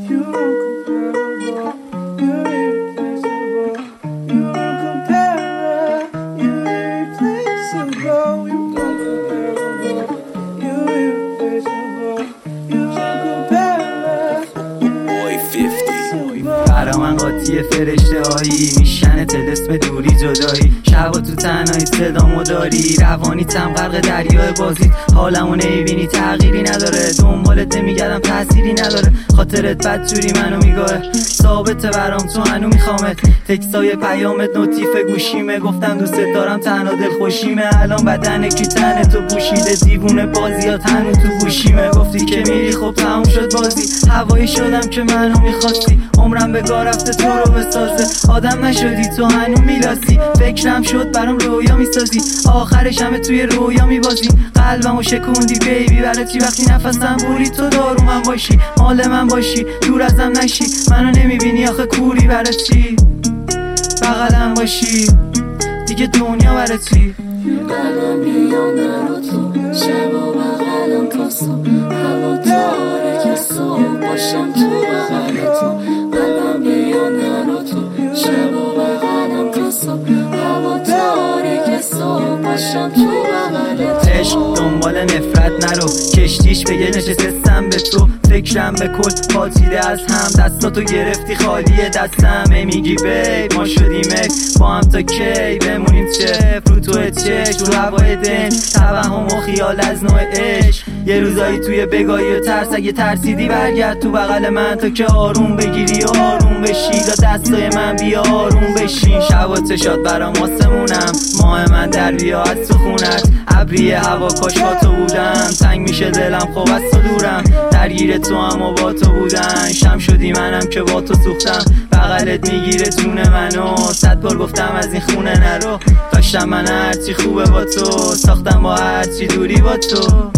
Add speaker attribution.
Speaker 1: برا من قاطی فرشته هایی میشن طلسم دوری جدایی، شبا تو تنهایی صدامو داری، روانیتم غرق دریای بازی، حالمو نمیبینی تغییری نداره، دنبالت نمیگردم تأثیری نداره، خاطرت بدجوری منو میگاره، ثابته برام تو هنو میخوامت، تکستای پیامت نوتیف گوشیمه، گفتم دوست دارم تنها دل خوشیمه، الان بدن کی تن تو پوشیده، دیوونه بازیات هنو تو گوشیمه، گفتی که میری خب تموم شد بازی، هوایی شدم که منو میخواستی، عمرم به گاه رفته تو رو بسازه، آدم نشدی تو هنو میلاسی، فکرم شد برام رویا میسازی، آخرش همه توی رویا میبازی، قلبمو شکوندی بیبی، برای چی وقتی نفسم بوری تو دارو من باشی، مال من باشی، دور ازم نشی، منو نمیبینی آخه کوری، برای چی بغلم باشی دیگه دنیا برای چی؟
Speaker 2: قلبم بیا نرو تو، شب و بغلم کاسو، هوا تاریک صبح باشم تو بغل تو، قلبم بیا نرو تو، شب و بغلم کاسو، هوا تاریک صبح باشم تو بغل تو.
Speaker 1: عشق دنبال نفرت نرو، کشتیش بگه نشستم به تو، فکرم به کل پاتیده از هم، دستاتو گرفتی خالیه دستم، میگی بی ما شدیم اکس با هم تا کی، بمونیم چه رو تو چشم تو هوای دن، توهم و خیال از نوع عشق، یه روزایی توی بگاهی و ترس، اگه ترسیدی برگرد تو بغل من تا که آروم بگیری و آروم بشی، دا دستای من بیا آروم بشین، شبات شاد برام آسمونم، ماه من در بیا از تو خونت، ابری هوا کاش با تو بودم، تنگ میشه دلم خب از تو دورم، درگیر تو هم و با تو بودن، شم شدی منم که با تو سوختم، بغلت میگیره جون منو، 100 بار گفتم از این خونه نرو، داشتم من هرچی خوبه با تو، ساختم با هرچی دوری با تو.